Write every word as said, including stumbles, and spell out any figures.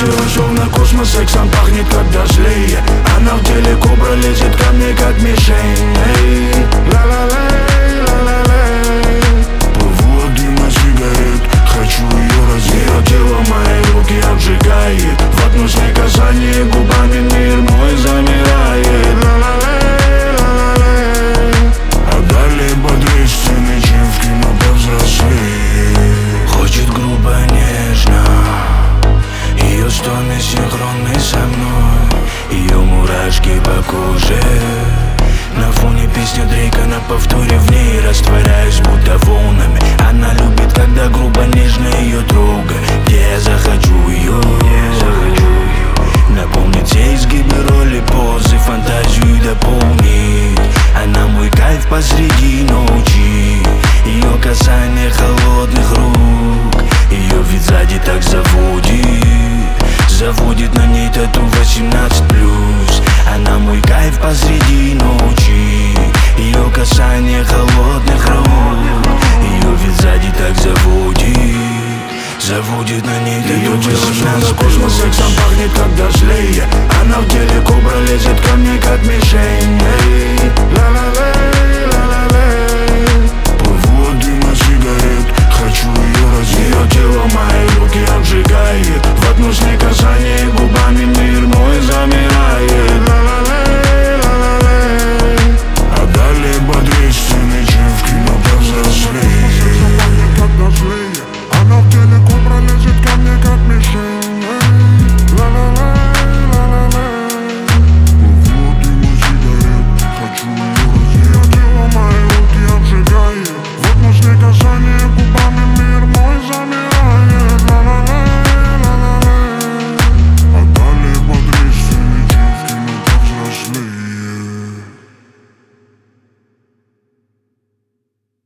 Танцую словно космос, сексом пахнет как дождливее. Она в деле кобра, лезет ко мне как мишень. Эй, ла-ла-лей, ла-ла-лей. Плыву от дыма сигарет, хочу ее раздеть. Ее тело мои руки обжигает. В одно с ней касание губами мир мой замирает. Ла-ла-лей, ла-ла-лей. А далее бодрее сцены, чем в кино повзрослее. Хочет грубо, нежно, ее стоны синхронны со мной, ее мурашки по коже. На фоне песня Дрейка на повторе, в ней растворяюсь будто волнами. Она любит, когда грубо, нежно ее трогай. Где я захочу ее, напомнит все изгибы, роли, позы, фантазию дополнит. Она мой кайф посреди ночи, ее касание холодных рук, ее вид сзади так заводит. Заводит на ней тату восемнадцать плюс. Она мой кайф посреди ночи, ее касание холодных рук, ее вид сзади так заводит. Заводит на ней тату восемнадцать плюс. Космос, сексом пахнет как дождливее. Она в деле кобра, лезет ко мне как мишень.